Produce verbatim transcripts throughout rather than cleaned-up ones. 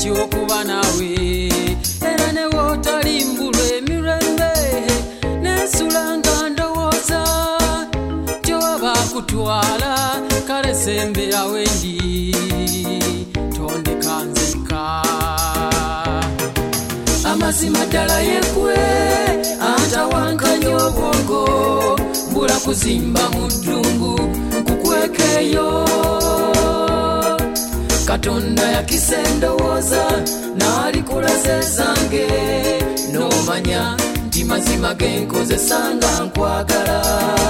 okuba nawe era ne wotalimbulwa emirembe nesulanga ndowooza gyewaba kutwala kale sembera wendi tondeka nzika amazima ddala yekwe antawankanya obwongo mbula kuzimba mu ddungu nkukwekeyo Katonda yakise endowooza n'alikulaze zange n'omanya nti mazima genkozesanga nkwagala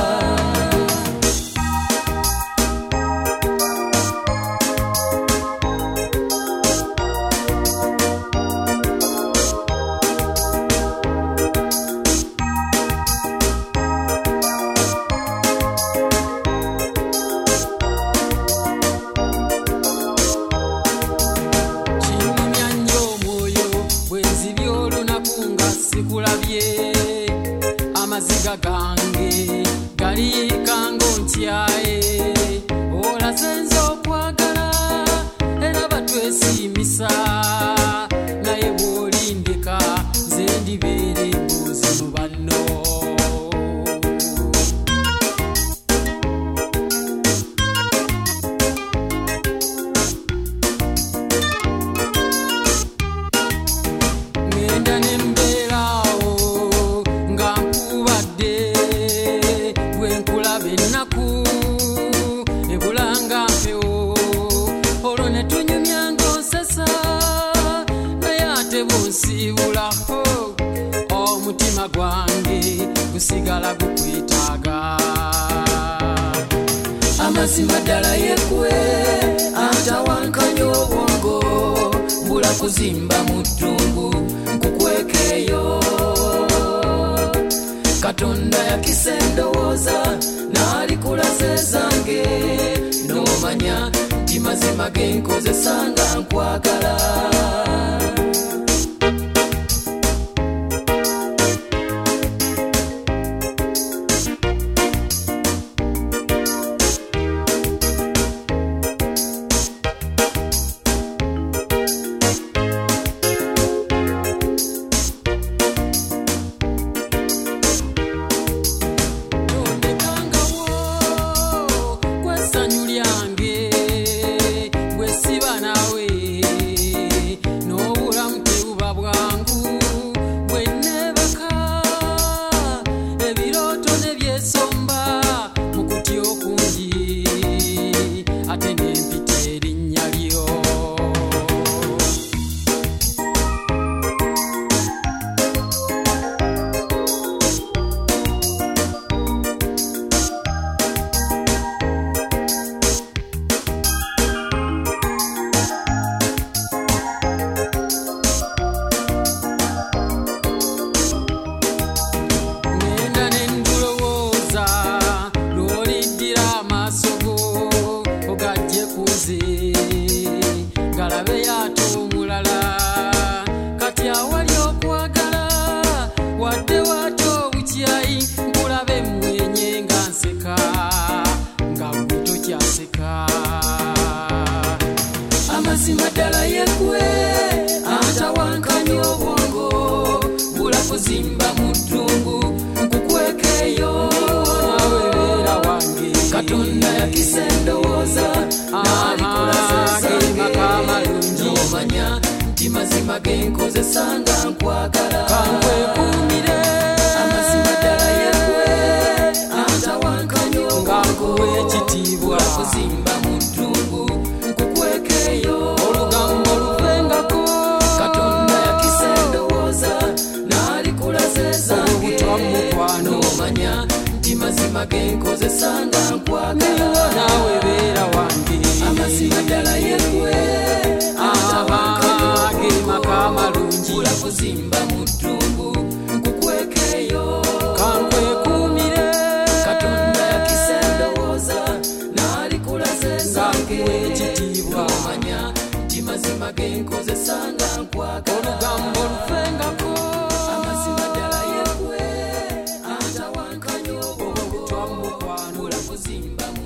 amaziga gange gali kango ntyaye ola senzo okwagala era batwesimisa naye bwolindeka nze ndibeere mbuzi mu banno ngenda nembeerawo ennaku ebulanga mpewo olwo ne tunyumyanga onsesa naye ate bunsiibulako omutima gwange gusigala gukwetaaga amazima ddala yekwe antawankanya obwongo mbula kuzimba mu ddungu nkukwekeyo Katonda yakise endowooza n'alikulaze zange n'omanya nti mazima genkozesanga nkwagala galabe yato omulala kati awali okwagala wadde wato bukyayi nkulabe mwenye nga nseka nga gwe tokyaseka amazima ddala yekwe antawankanya obwongo bula kuzimba mu ddungu nkukwekeyo nawe beera wange Katonda yakise endowooza n'omanya nti mazima genkozesanga nkwagala kankwekuumire amazima ddala yekwe antawankanya obwongo ekitiibwa kuzimba mu ddungu nkukwekeyo olugambo luvengako Katonda yakise endowooza n'alikulaze zange n'omanya nti mazima genkozesanga nkwagala nawe beera wange amazima ddala yekwe bula kuzimba mu ddungu nkukwekeyo kankwekuumire Katonda yakise endowooza n'alikulaze zange ekitiibwa omanya nti mazima genkozesanga nkwagala olugambo lufengako amazima ddala yekwe antawankanya obwongo bula kuzimba